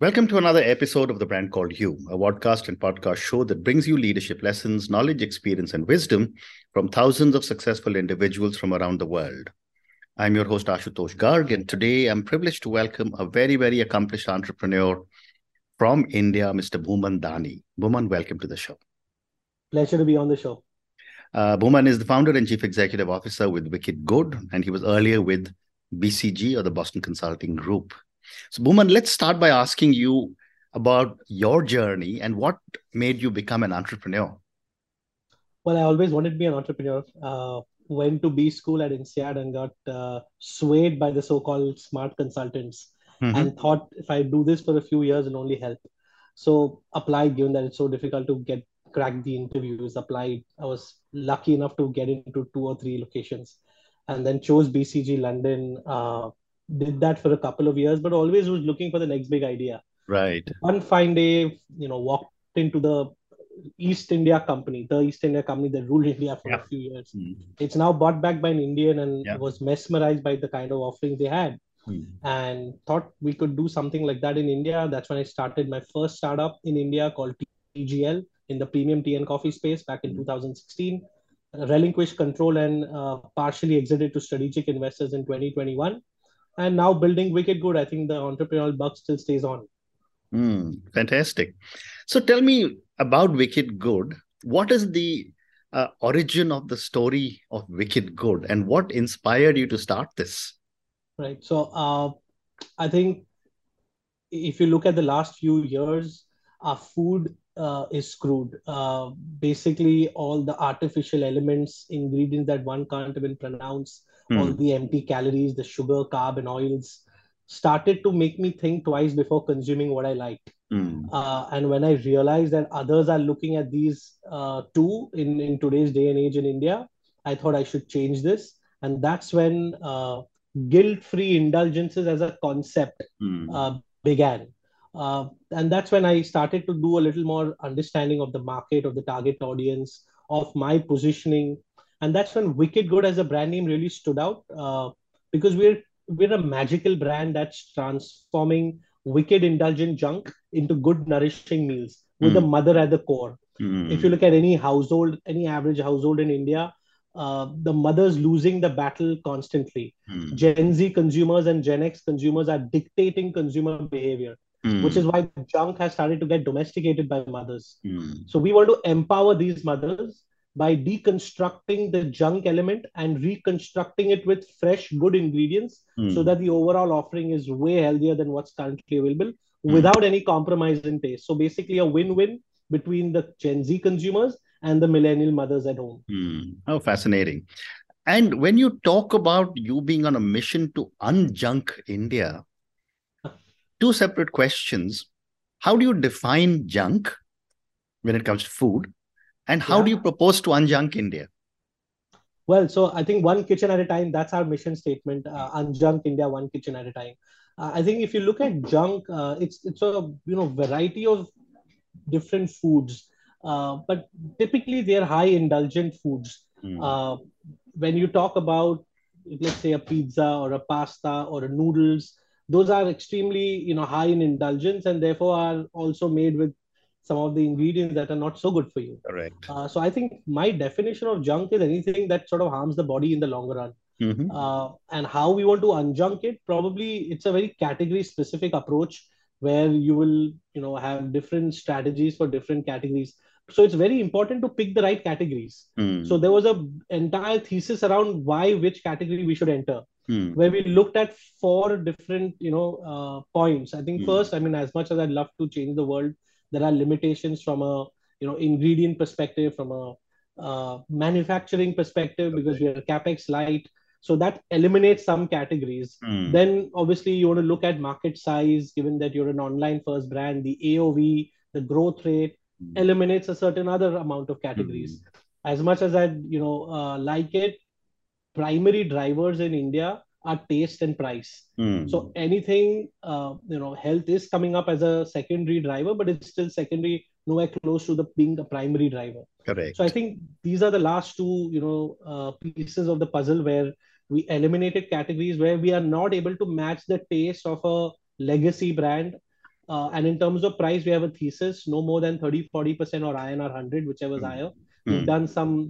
Welcome to another episode of The Brand Called You, a podcast and podcast show that brings you leadership lessons, knowledge, experience, and wisdom from thousands of successful individuals from around the world. I'm your host, Ashutosh Garg, and today I'm privileged to welcome a very accomplished entrepreneur from India, Mr. Bhuman Dani. Bhuman, welcome to the show. Pleasure to be on the show. Bhuman is the founder and chief executive officer with Wicked Good, and he was earlier with BCG, or the Boston Consulting Group. So, Bhuman, let's start by asking you about your journey and what made you become an entrepreneur. Well, I always wanted to be an entrepreneur. Went to B school at INSEAD and got swayed by the so-called smart consultants Mm-hmm. and thought if I do this for a few years, it'll only help. So applied, given that it's so difficult to crack the interviews, applied. I was lucky enough to get into two or three locations and then chose BCG London. Did that for a couple of years, but always was looking for the next big idea. Right. One fine day, walked into the East India Company that ruled India for a Yeah. few years. Mm. It's now bought back by an Indian and Yeah. was mesmerized by the kind of offerings they had Mm. and thought we could do something like that in India. That's when I started my first startup in India called TGL in the premium tea and coffee space back in Mm. 2016. Relinquished control and partially exited to strategic investors in 2021. And now building Wicked Good, I think the entrepreneurial bug still stays on. Fantastic. So tell me about Wicked Good. What is the origin of the story of Wicked Good and what inspired you to start this? Right. So I think if you look at the last few years, our food is screwed. Basically, all the artificial elements, ingredients that one can't even pronounce, all Mm. the empty calories, the sugar, carb, and oils, started to make me think twice before consuming what I like. Mm. And when I realized that others are looking at these too in today's day and age in India, I thought I should change this. And that's when guilt-free indulgences as a concept Mm. began. And that's when I started to do a little more understanding of the market, of the target audience, of my positioning. And that's when Wicked Good as a brand name really stood out because we're a magical brand that's transforming wicked indulgent junk into good nourishing meals with the Mm. mother at the core. If you Mm. look at any household, any average household in India, the mother's losing the battle constantly. Mm. Gen Z consumers and Gen X consumers are dictating consumer behavior, which is Mm. why junk has started to get domesticated by mothers. Mm. So we want to empower these mothers by deconstructing the junk element and reconstructing it with fresh, good ingredients so Mm. that the overall offering is way healthier than what's currently available Mm. without any compromise in taste. So basically, a win win between the Gen Z consumers and the millennial mothers at home. Mm. Oh, fascinating. And when you talk about you being on a mission to unjunk India, two separate questions. How do you define junk when it comes to food? And how do Yeah. you propose to unjunk India? Well, so I think one kitchen at a time, that's our mission statement. Unjunk India, one kitchen at a time. I think if you look at junk, it's a variety of different foods, but typically they're high indulgent foods. Mm. Uh, when you talk about, let's say, a pizza or a pasta or a noodles, those are extremely high in indulgence and therefore are also made with some of the ingredients that are not so good for you. Correct. So I think my definition of junk is anything that sort of harms the body in the long run. Mm-hmm. And how we want to unjunk it, probably it's a very category specific approach where you will have different strategies for different categories. So it's very important to pick the right categories. So Mm. there was a entire thesis around why which category we should enter, Mm. where we looked at four different points. I think Mm. first, I mean, as much as I'd love to change the world, there are limitations from a ingredient perspective, from a manufacturing perspective, because we Correct. are capex light, so that eliminates some categories. Mm. Then obviously you want to look at market size, given that you're an online first brand, the AOV, the growth rate Mm. eliminates a certain other amount of Mm. categories. As much as I like it, primary drivers in India are taste and price. So Mm. anything, health is coming up as a secondary driver, but it's still secondary, nowhere close to the being a primary driver. So I Correct. think these are the last two, pieces of the puzzle where we eliminated categories where we are not able to match the taste of a legacy brand And in terms of price, we have a thesis, no more than 30-40% or INR 100, whichever is higher. We've done some,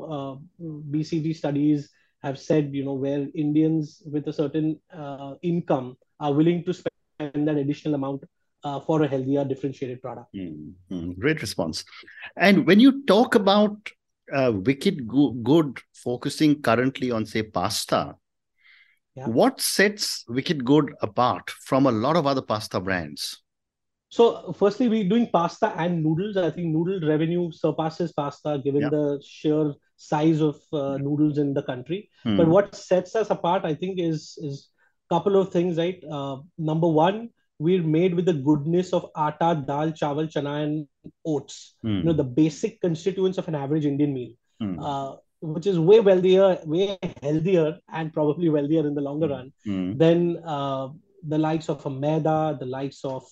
BCG studies have said, where Indians with a certain income are willing to spend that additional amount for a healthier, differentiated product. Great response. And when you talk about Wicked Good focusing currently on, say, pasta, what sets Wicked Good apart from a lot of other pasta brands? So, firstly, we're doing pasta and noodles. I think noodle revenue surpasses pasta given the sheer size of noodles in the country. But what sets us apart, I think, is a couple of things, right? Number one, we're made with the goodness of atta, dal, chawal, chana, and oats. The basic constituents of an average Indian meal. Which is way healthier, and probably wealthier in the longer run than the likes of a maida, the likes of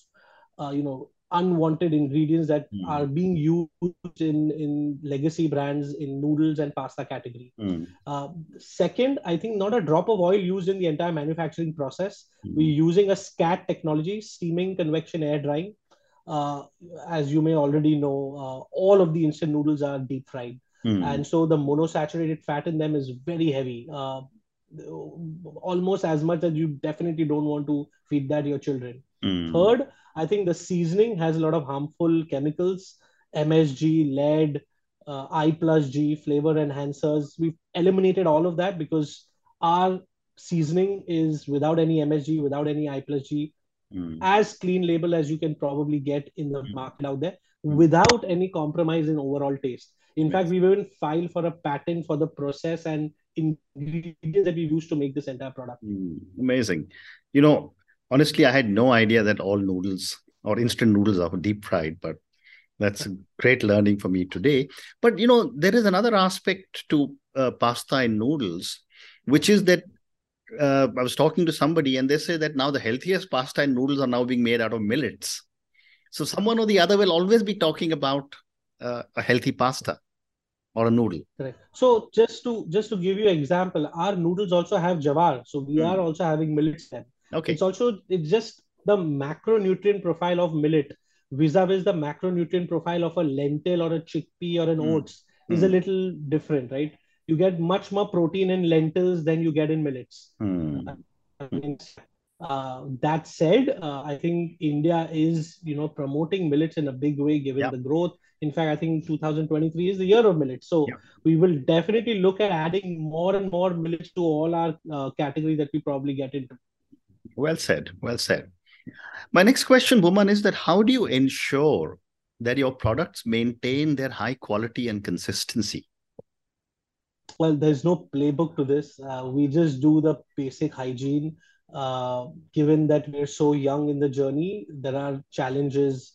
unwanted ingredients that are being used in legacy brands in noodles and pasta category. Second, I think not a drop of oil used in the entire manufacturing process. We're using a SCAT technology, steaming, convection, air drying. As you may already know, all of the instant noodles are deep fried. And so the monosaturated fat in them is very heavy. Almost as much that you definitely don't want to feed that your children. Third, I think the seasoning has a lot of harmful chemicals, MSG, lead, I plus G, flavor enhancers. We've eliminated all of that because our seasoning is without any MSG, without any I plus G, as clean label as you can probably get in the market out there, without any compromise in overall taste. In fact, we've even filed for a patent for the process and ingredients that we use to make this entire product. Amazing. Honestly, I had no idea that all noodles or instant noodles are deep fried, but that's a great learning for me today. But, there is another aspect to pasta and noodles, which is that I was talking to somebody and they say that now the healthiest pasta and noodles are now being made out of millets. So someone or the other will always be talking about a healthy pasta or a noodle. Correct. So just to give you an example, our noodles also have jawar. So we are also having millets then. Okay. It's just the macronutrient profile of millet vis-a-vis the macronutrient profile of a lentil or a chickpea or an oats is a little different, right? You get much more protein in lentils than you get in millets. That said, I think India is, promoting millets in a big way given the growth. In fact, I think 2023 is the year of millets. So we will definitely look at adding more and more millets to all our category that we probably get into. Well said. Well said. My next question, Bhuman, is that how do you ensure that your products maintain their high quality and consistency? Well, there's no playbook to this. We just do the basic hygiene. Given that we're so young in the journey, there are challenges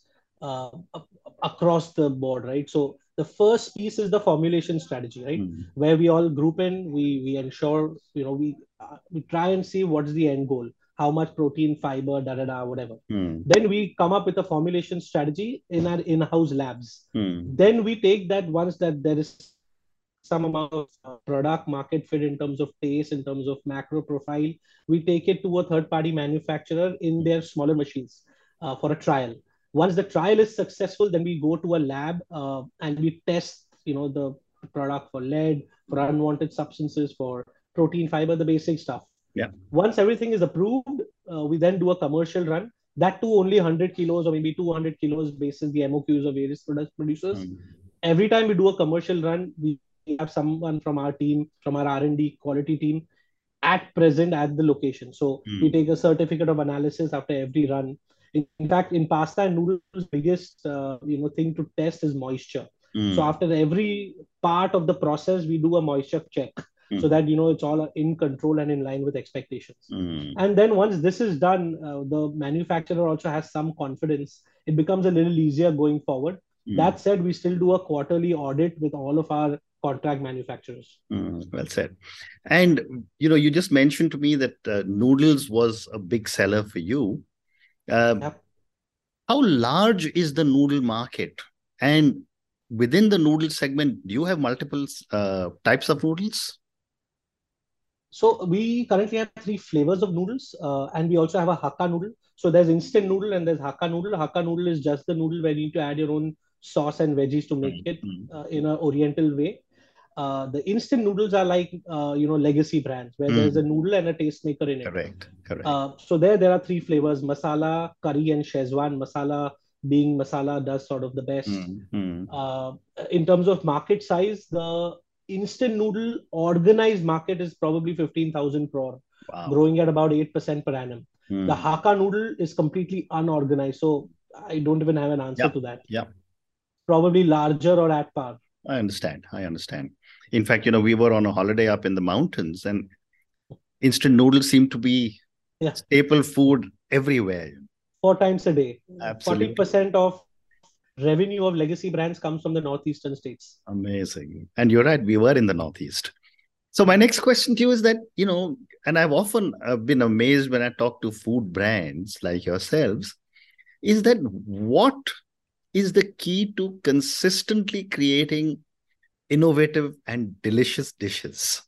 across the board, right? So the first piece is the formulation strategy, right? Where we all group in, we ensure, we try and see what's the end goal, how much protein, fiber, whatever. Then we come up with a formulation strategy in our in-house labs. Then we take that once that there is some amount of product market fit in terms of taste, in terms of macro profile, we take it to a third-party manufacturer in their smaller machines for a trial. Once the trial is successful, then we go to a lab and we test, the product for lead, for unwanted substances, for protein, fiber, the basic stuff. Yeah. Once everything is approved, we then do a commercial run. That too only 100 kilos or maybe 200 kilos basis the MOQs of various producers. Every time we do a commercial run, we have someone from our team, from our R&D quality team at present at the location. So we take a certificate of analysis after every run. In fact, in pasta and noodles, biggest thing to test is moisture. So after every part of the process, we do a moisture check so that it's all in control and in line with expectations. And then once this is done, the manufacturer also has some confidence. It becomes a little easier going forward. That said, we still do a quarterly audit with all of our contract manufacturers. Well said. And you just mentioned to me that noodles was a big seller for you. How large is the noodle market? And within the noodle segment, do you have multiple types of noodles? So we currently have 3 flavors of noodles, and we also have a Hakka noodle. So there's instant noodle and there's Hakka noodle. Hakka noodle is just the noodle where you need to add your own sauce and veggies to make it Mm. in an oriental way. The instant noodles are like legacy brands where there's a Mm. noodle and a tastemaker in it. Correct. Correct. So there are three flavors: masala, curry, and Szechuan. Masala being masala does sort of the best. Mm. Mm. Uh, in terms of market size, the instant noodle organized market is probably 15,000 crore, Wow. growing at about 8% per annum. The Mm. Hakka noodle is completely unorganized, so I don't even have an answer Yeah. to that. Yeah. Probably larger or at par. I understand. I understand. In fact, we were on a holiday up in the mountains, and instant noodles seem to be Yeah, staple food everywhere. 4 times a day. Absolutely 40% of revenue of legacy brands comes from the northeastern states. amazing. And you're right, we were in the Northeast. So my next question to you is that, and I've often been amazed when I talk to food brands like yourselves, is that what is the key to consistently creating innovative and delicious dishes?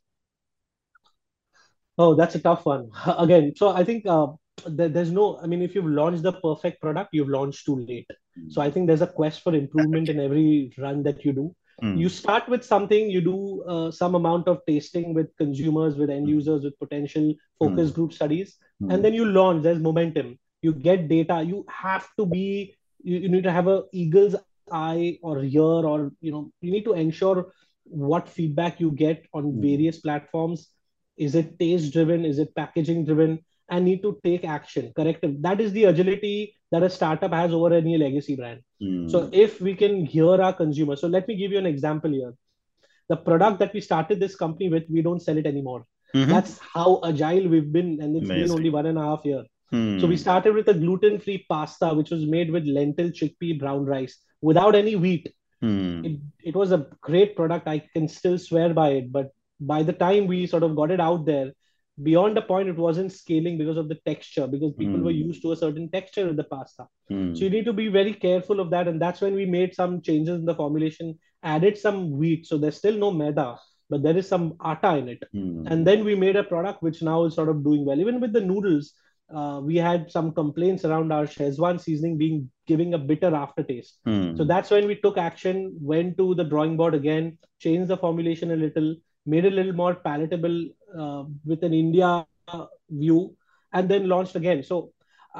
Oh, that's a tough one. Again, so I think there's no, I mean, if you've launched the perfect product, you've launched too late. So I think there's a quest for improvement in every run that you do. You Mm, start with something, you do some amount of tasting with consumers, with end mm, users, with potential focus mm, group studies, and mm, then you launch. There's momentum. You get data. You have to be, you need to have a eagle's eye or ear, or, you need to ensure what feedback you get on mm, various platforms. Is it taste driven? Is it packaging driven? And need to take action, corrective. That is the agility that a startup has over any legacy brand. So mm, if we can hear our consumers, so let me give you an example here. The product that we started this company with, we don't sell it anymore. mhm. That's how agile we've been, and it's been only Amazing. 1.5 years. So we Mm, started with a gluten-free pasta, which was made with lentil, chickpea, brown rice, without any wheat. mm, It was a great product. I can still swear by it. But by the time we sort of got it out there, beyond the point, it wasn't scaling because of the texture, because people were mm, used to a certain texture with the pasta. So you mm, need to be very careful of that. And that's when we made some changes in the formulation, added some wheat. So there's still no maida, but there is some atta in it. And mm, then we made a product which now is sort of doing well. Even with the noodles, we had some complaints around our Szechuan seasoning being giving a bitter aftertaste. So mm, that's when we took action, went to the drawing board again, changed the formulation a little, made it a little more palatable with an India view, and then launched again. So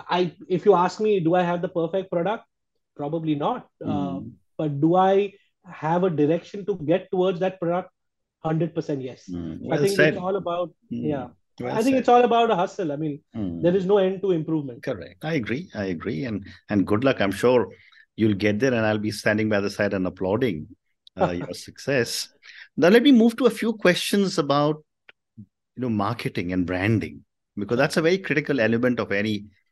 if you ask me, do I have the perfect product? Probably not. mm, But do I have a direction to get towards that product? 100% yes. mm. I Well think it's said. all about, yeah. Mm, well I think said. it's all about a hustle. I mean, there Mm. is no end to improvement. Correct. I agree. I agree. And good luck. I'm sure you'll get there, and I'll be standing by the side and applauding your success. Now let me move to a few questions about marketing and branding, because Sure. that's a very critical element of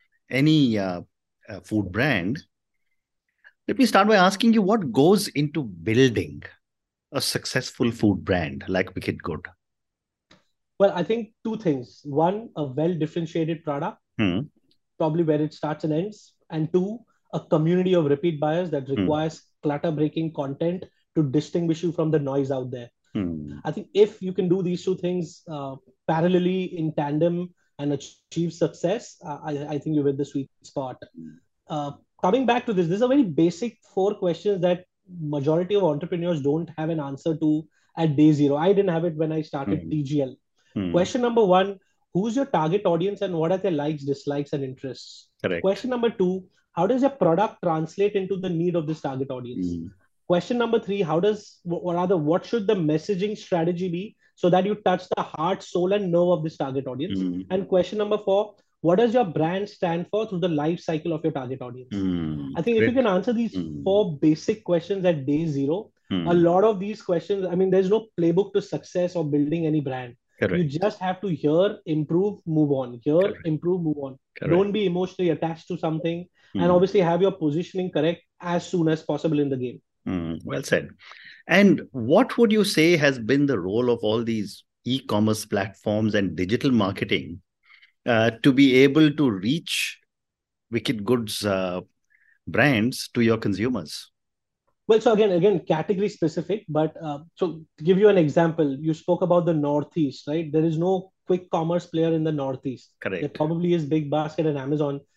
any food brand. Let me start by asking you what goes into building a successful food brand like Wicked Good. Well, I think two things. One, a well differentiated product, Hmm. probably where it starts and ends. And two, a community of repeat buyers that Hmm. requires clutter breaking content to distinguish you from the noise out there. Hmm. I think if you can do these two things parallelly in tandem and achieve success, I think you're with the sweet spot. Uh, Coming back to this is a very basic four questions that majority of entrepreneurs don't have an answer to at day zero. I didn't have it when I started Hmm. TGL. Hmm. Question number one: who's your target audience and what are their likes, dislikes, and interests? Correct. Question number two: how does your product translate into the need of this target audience? Hmm. Question number three: what should the messaging strategy be so that you touch the heart, soul, and nerve of this target audience? Hmm. And question number four: what does your brand stand for through the life cycle of your target audience? Hmm. I think if you Great. can answer these Hmm. four basic questions at day zero, a Hmm. lot of these questions, I mean, there's no playbook to success or building any brand. You Correct. just have to hear, improve, move on, hear, Correct. improve, move on. Correct. Don't be emotionally attached to something, and Hmm. obviously have your positioning correct as soon as possible in the game. Hmm. Well said. And what would you say has been the role of all these e-commerce platforms and digital marketing to be able to reach Wicked Goods brands to your consumers? Well, so again, category specific, but so to give you an example, you spoke about the Northeast, right? There is no quick commerce player in the Northeast. There Correct. probably is Big Basket and Amazon,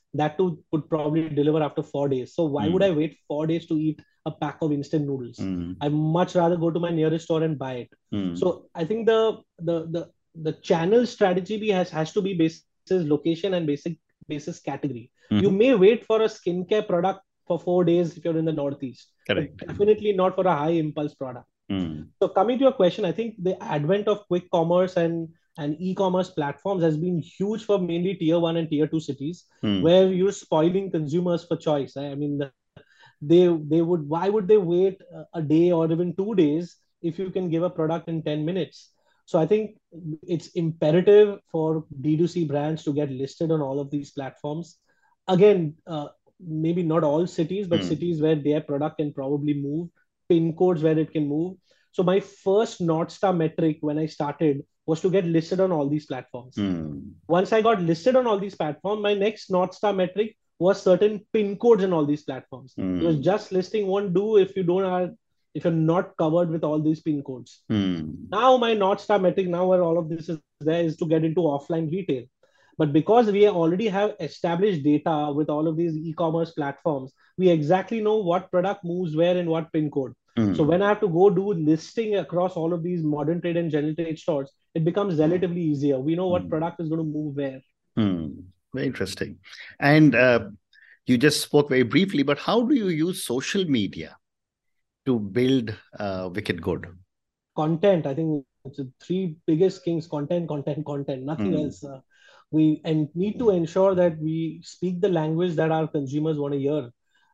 That too would probably deliver after 4 days. So why would I wait 4 days to eat a pack of instant noodles? I much rather go to my nearest store and buy it. So I think the channel strategy has to be basis location and basis category. You may wait for a skincare product for 4 days if you're in the Northeast, Correct. but definitely not for a high impulse product. So coming to your question, I think the advent of quick commerce and e-commerce platforms has been huge for mainly tier 1 and tier 2 cities, where you're spoiling consumers for choice. I mean, they would why would they wait a day or even 2 days if you can give a product in 10 minutes? So I think it's imperative for D2C brands to get listed on all of these platforms. Again, maybe not all cities, but cities where their product can probably move, pin codes where it can move. So my first North Star metric when I started was to get listed on all these platforms. Once I got listed on all these platforms, my next North Star metric was certain pin codes in all these platforms. Because just listing won't do if if you're not covered with all these pin codes. Now my North Star metric, now where all of this is there, is to get into offline retail. But because we already have established data with all of these e-commerce platforms, we exactly know what product moves where in what pin code. So when I have to go do listing across all of these modern trade and general trade stores, it becomes relatively easier. We know what product is going to move where. Very interesting. And you just spoke very briefly, but how do you use social media to build Wicked Good? Content. I think it's the three biggest kings: content, content, content. Nothing else. We need to ensure that we speak the language that our consumers want to hear.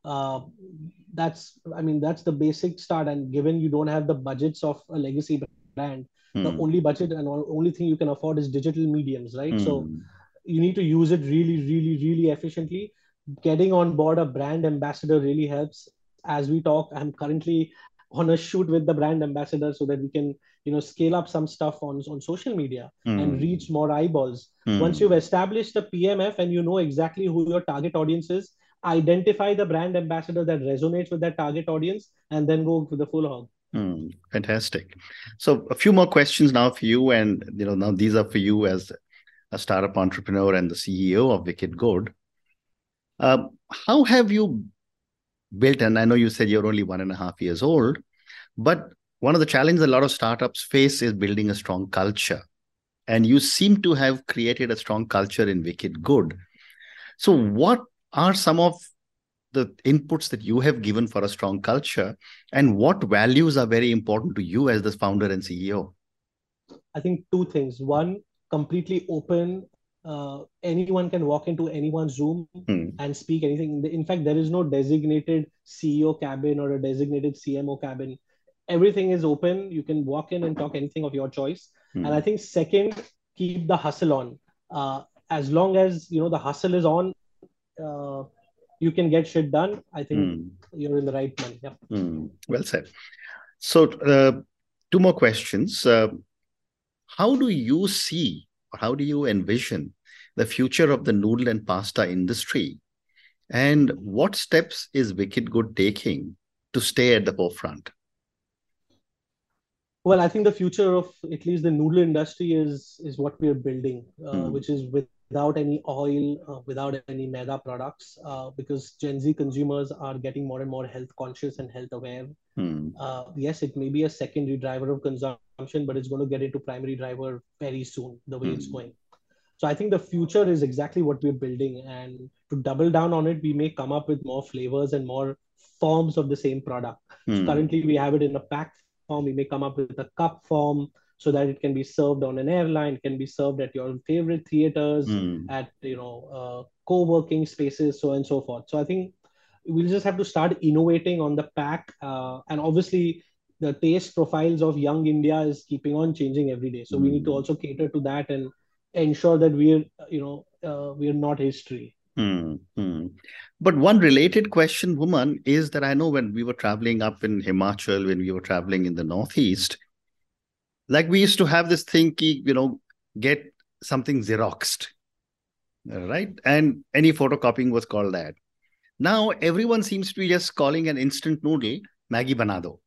That's the basic start. And given you don't have the budgets of a legacy brand, the only budget and only thing you can afford is digital mediums, right? So you need to use it really, really, really efficiently. Getting on board a brand ambassador really helps. As we talk, I'm currently on a shoot with the brand ambassador so that we can scale up some stuff on social media and reach more eyeballs. Once you've established the PMF and you know exactly who your target audience is, identify the brand ambassador that resonates with that target audience, and then go to the full hog. Fantastic. So a few more questions now for you, and now these are for you as a startup entrepreneur and the CEO of Wicked Good. How have you built, and I know you said you're only 1.5 years old, but one of the challenges a lot of startups face is building a strong culture. And you seem to have created a strong culture in Wicked Good. So what are some of the inputs that you have given for a strong culture, and what values are very important to you as the founder and CEO? I think two things. One, completely open. Anyone can walk into anyone's room and speak anything. In fact, there is no designated CEO cabin or a designated CMO cabin. Everything is open. You can walk in and talk anything of your choice. And I think second, keep the hustle on. As long as the hustle is on, you can get shit done. I think you're in the right money. Yeah. Well said. So 2 more questions. How do you see, or how do you envision the future of the noodle and pasta industry? And what steps is Wicked Good taking to stay at the forefront? Well, I think the future of at least the noodle industry is what we're building, which is without any oil, without any maida products, because Gen Z consumers are getting more and more health conscious and health aware. Yes, it may be a secondary driver of consumption, but it's going to get into primary driver very soon, the way it's going. So I think the future is exactly what we're building. And to double down on it, we may come up with more flavors and more forms of the same product. So currently we have it in a packed form. We may come up with a cup form so that it can be served on an airline, can be served at your favorite theaters, at co-working spaces, so on and so forth. So I think we'll just have to start innovating on the pack. And obviously the taste profiles of young India is keeping on changing every day. So we need to also cater to that and ensure that we're not history. But one related question, woman, is that I know when we were traveling up in Himachal, when we were traveling in the Northeast, like we used to have this thing, get something Xeroxed, right? And any photocopying was called that. Now everyone seems to be just calling an instant noodle Maggi Banado.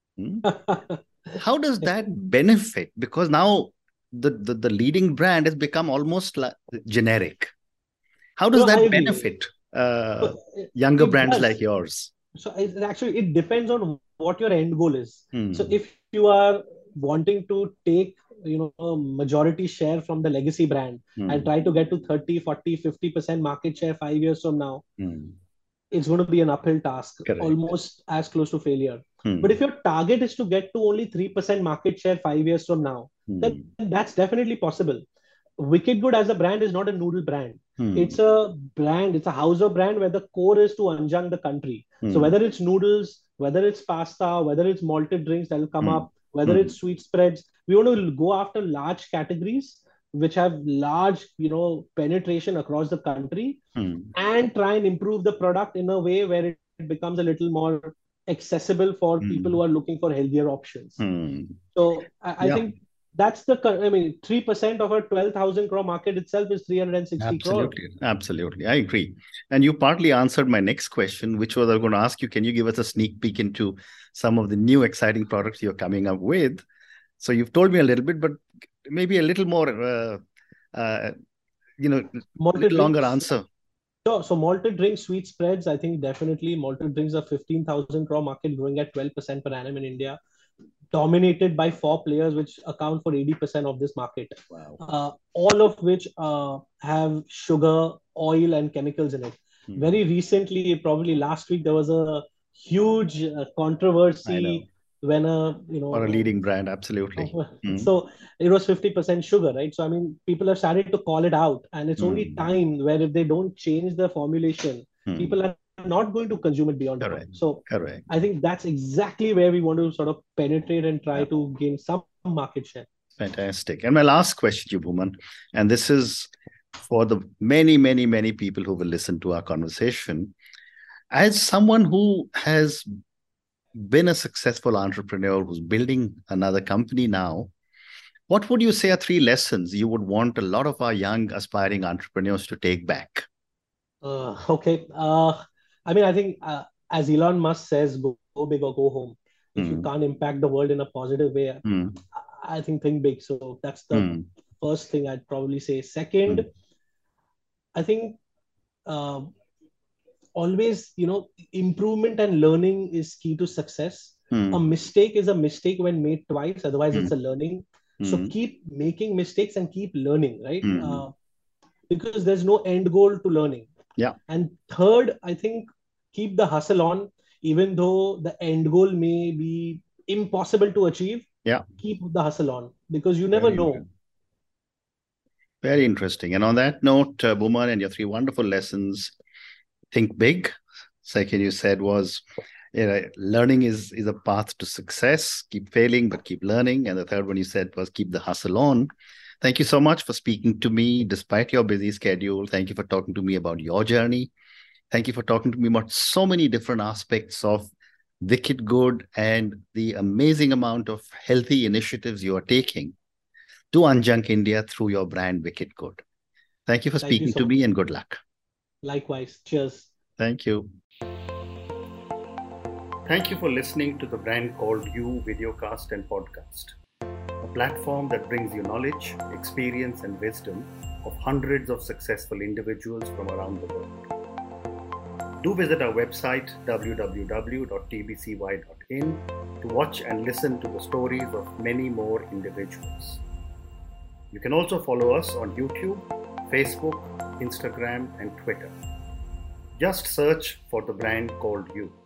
How does that benefit? Because now the leading brand has become almost like generic. How does No, I that agree. benefit So younger it brands does. like yours? So it depends on what your end goal is. So Hmm. if you are wanting to take, a majority share from the legacy brand and Hmm. try to get to 30, 40, 50% market share 5 years from now, Hmm. it's going to be an uphill task, Correct. almost as close to failure. But if Hmm. your target is to get to only 3% market share 5 years from now, then Hmm. that's definitely possible. Wicked Good as a brand is not a noodle brand. Hmm. It's a brand, it's a house of brand where the core is to Anjang the country. So Hmm. whether it's noodles, whether it's pasta, whether it's malted drinks that will come Hmm. up, whether Hmm. it's sweet spreads, we want to go after large categories which have large, penetration across the country, Hmm. and try and improve the product in a way where it becomes a little more accessible for people who Hmm. are looking for healthier options. Hmm. So I Yeah. think that's I mean, 3% of a 12,000 crore market itself is 360 crore. Absolutely. Absolutely. I agree. And you partly answered my next question, which was I was going to ask you, can you give us a sneak peek into some of the new exciting products you're coming up with? So you've told me a little bit, but maybe a little more, uh, Malted little longer drinks. answer. So malted drinks, sweet spreads, I think definitely malted drinks are 15,000 crore market growing at 12% per annum in India, dominated by four players, which account for 80% of this market, Wow. all of which have sugar, oil, and chemicals in it. Hmm. Very recently, probably last week, there was a huge I know. controversy when For a leading brand, absolutely. Hmm. so it was 50% sugar, right? So, I mean, people have started to call it out, and it's only Hmm. time where if they don't change the formulation, Hmm. people are not going to consume it beyond a point. Correct. So, Correct. I think that's exactly where we want to sort of penetrate and try Yeah. to gain some market share. Fantastic. And my last question, Bhuman, and this is for the many, many, many people who will listen to our conversation. As someone who has been a successful entrepreneur who's building another company now, what would you say are three lessons you would want a lot of our young aspiring entrepreneurs to take back? Okay. I mean, I think as Elon Musk says, go big or go home. If you Hmm. can't impact the world in a positive way, Hmm. I think big. So that's the Hmm. first thing I'd probably say. Hmm. Second, I think uh, always, improvement and learning is key to success. A Hmm. mistake is a mistake when made twice, otherwise, Hmm. it's a learning. So Hmm. keep making mistakes and keep learning, right? Hmm. Because there's no end goal to learning. Yeah. And third, I think keep the hustle on, even though the end goal may be impossible to achieve. Yeah. Keep the hustle on because you never Very know. interesting. Very interesting. And on that note, Bhuman, and your three wonderful lessons, think big. Second, you said was, learning is a path to success. Keep failing, but keep learning. And the third one you said was keep the hustle on. Thank you so much for speaking to me despite your busy schedule. Thank you for talking to me about your journey. Thank you for talking to me about so many different aspects of Wicked Good and the amazing amount of healthy initiatives you are taking to unjunk India through your brand Wicked Good. Thank you for Thank you speaking so to much. me and good luck. Likewise. Cheers. Thank you. Thank you for listening to the Brand Called You videocast and podcast, a platform that brings you knowledge, experience, and wisdom of hundreds of successful individuals from around the world. Do visit our website www.tbcy.in to watch and listen to the stories of many more individuals. You can also follow us on YouTube, Facebook, Instagram, and Twitter. Just search for the Brand Called You.